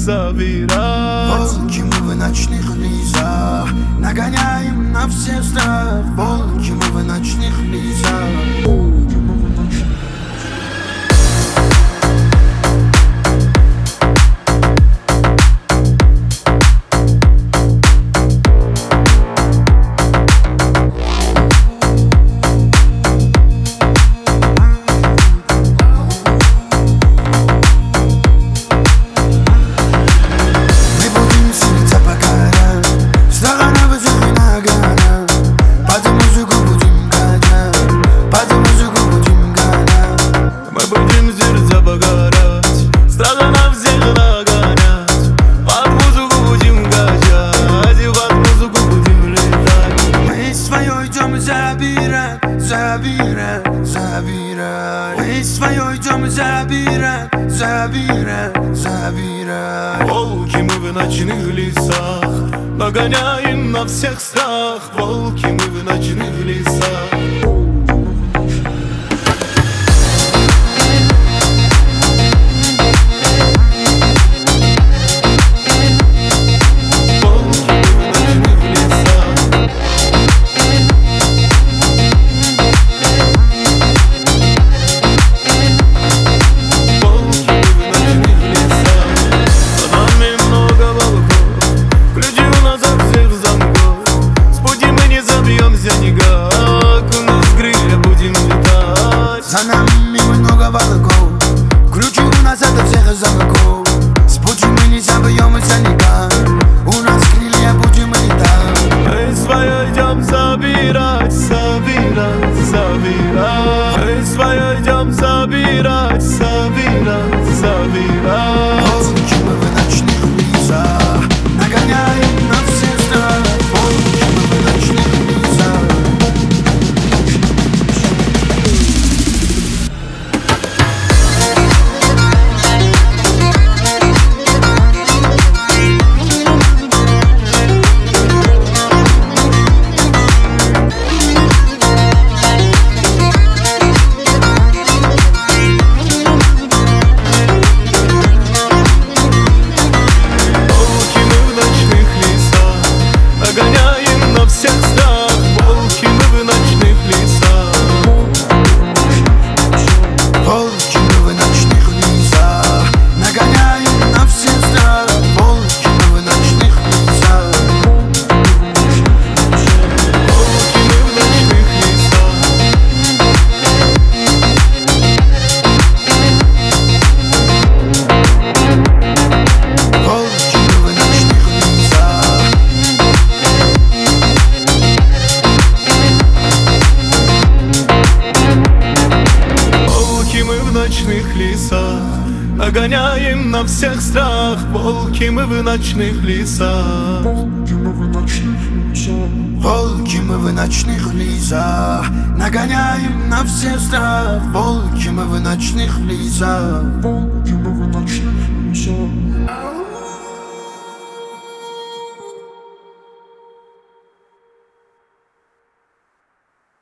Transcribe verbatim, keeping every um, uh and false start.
забирать. Волки мы в ночных лесах, нагоняем на всех страх. Волки мы в ночных лесах. Забирать, забирать, мы свое идем забирать, забирать, забирать. Волки мы в ночных лесах, нагоняем на всех страх. Волки мы в ночных лесах. За нами много волков, ключи у нас от всех замков. С пути мы не забьемся никак, у нас крылья будем летать. Мы свое идем забирать, забирать, забирать. Мы свое идем забирать, забирать, забирать. Волки мы в ночных лесах, нагоняем на всех страх. Волки мы в ночных лесах. Нагоняем на всех страх. Волки мы в ночных лесах. Волки мы в ночных лесах, нагоняем на всех страх. Волки мы в ночных лесах. Волки мы в ночных лесах. Волки мы в ночных лесах. Волки мы в ночных лесах, нагоняем на всех страх. Волки мы в ночных лесах. Волки мы в ночных лесах, нагоняем на всех страх. Волки мы в ночных лесах. Волки мы в ночных лесах.